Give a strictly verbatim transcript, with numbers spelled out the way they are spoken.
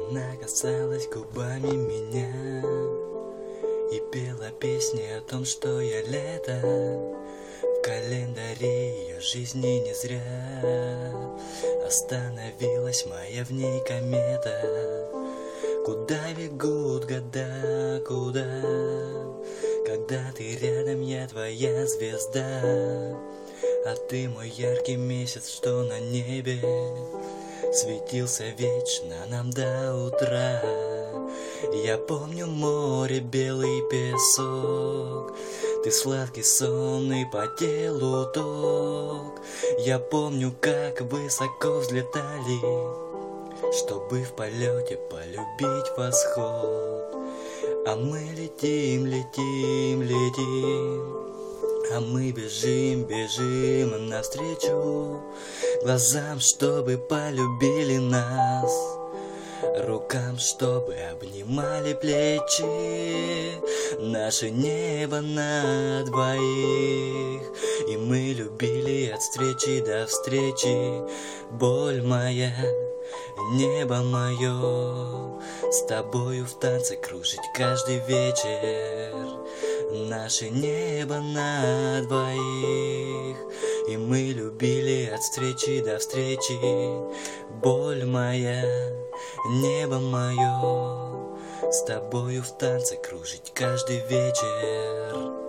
Она касалась губами меня и пела песни о том, что я лето. В календаре ее жизни не зря остановилась моя в ней комета. Куда бегут года, куда? Когда ты рядом, я твоя звезда, а ты мой яркий месяц, что на небе светился вечно нам до утра. Я помню море, белый песок, ты сладкий сон и по телу ток. Я помню, как высоко взлетали, чтобы в полете полюбить восход. А мы летим, летим, летим, а мы бежим, бежим навстречу глазам, чтобы полюбили нас, рукам, чтобы обнимали плечи. Наше небо на двоих, и мы любили от встречи до встречи. Боль моя, небо мое, с тобою в танце кружить каждый вечер. Наше небо на двоих, и мы любили от встречи до встречи. Боль моя, небо мое, с тобою в танце кружить каждый вечер.